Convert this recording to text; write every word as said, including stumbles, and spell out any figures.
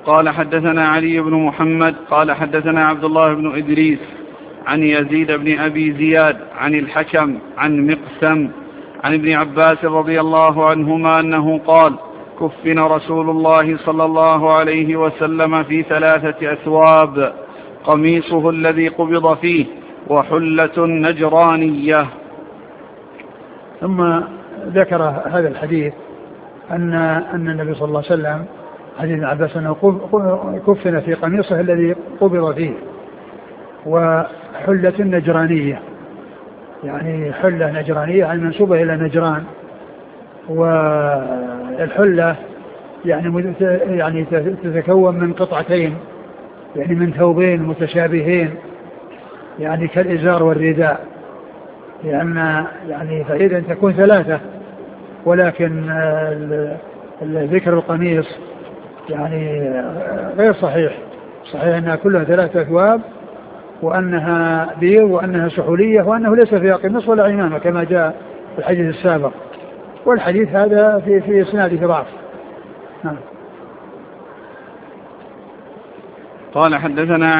قال حدثنا علي بن محمد قال حدثنا عبد الله بن إدريس عن يزيد بن أبي زياد عن الحكم عن مقسم عن ابن عباس رضي الله عنهما أنه قال كفن رسول الله صلى الله عليه وسلم في ثلاثة أثواب قميصه الذي قبض فيه وحلة نجرانية. ثم ذكر هذا الحديث أن أن النبي صلى الله عليه وسلم حديث ابن عباس أنه كفن في قميصه الذي قبض فيه وحلة نجرانية، يعني حلة نجرانية المنسوبة إلى نجران. والحلة يعني يعني تتكون من قطعتين، يعني من ثوبين متشابهين، يعني كالإزار والرداء، لأن يعني فإذا تكون ثلاثة، ولكن ذكر القميص يعني غير صحيح. صحيح أنها كلها ثلاثة أثواب، وأنها بيض، وأنها سحولية، وأنه ليس فيها قميص ولا عمامة كما جاء في الحديث السابق. والحديث هذا في في إسناده ضعف. قال حدثنا